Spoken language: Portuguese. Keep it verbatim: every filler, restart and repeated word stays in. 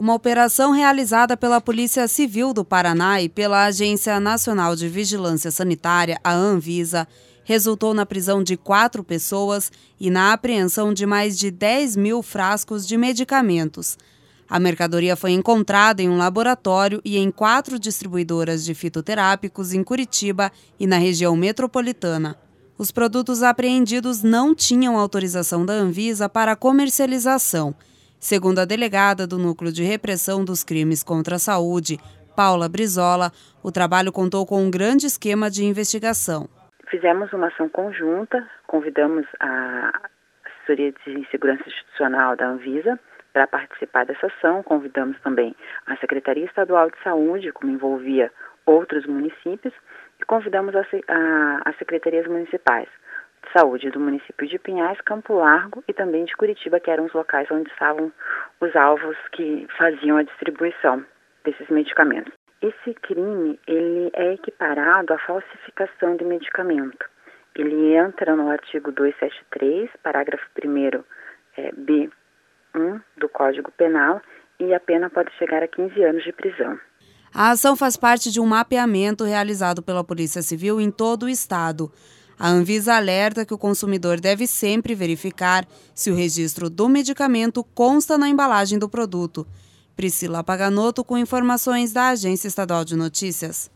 Uma operação realizada pela Polícia Civil do Paraná e pela Agência Nacional de Vigilância Sanitária, a Anvisa, resultou na prisão de quatro pessoas e na apreensão de mais de dez mil frascos de medicamentos. A mercadoria foi encontrada em um laboratório e em quatro distribuidoras de fitoterápicos em Curitiba e na região metropolitana. Os produtos apreendidos não tinham autorização da Anvisa para comercialização. Segundo a delegada do Núcleo de Repressão dos Crimes contra a Saúde, Paula Brizola, o trabalho contou com um grande esquema de investigação. Fizemos uma ação conjunta, convidamos a Assessoria de Segurança Institucional da Anvisa para participar dessa ação, convidamos também a Secretaria Estadual de Saúde, como envolvia outros municípios, e convidamos as secretarias municipais de saúde do município de Pinhais, Campo Largo e também de Curitiba, que eram os locais onde estavam os alvos que faziam a distribuição desses medicamentos. Esse crime, ele é equiparado à falsificação de medicamento. Ele entra no artigo duzentos e setenta e três, parágrafo primeiro, é, B um do Código Penal, e a pena pode chegar a quinze anos de prisão. A ação faz parte de um mapeamento realizado pela Polícia Civil em todo o estado. A Anvisa alerta que o consumidor deve sempre verificar se o registro do medicamento consta na embalagem do produto. Priscila Paganoto com informações da Agência Estadual de Notícias.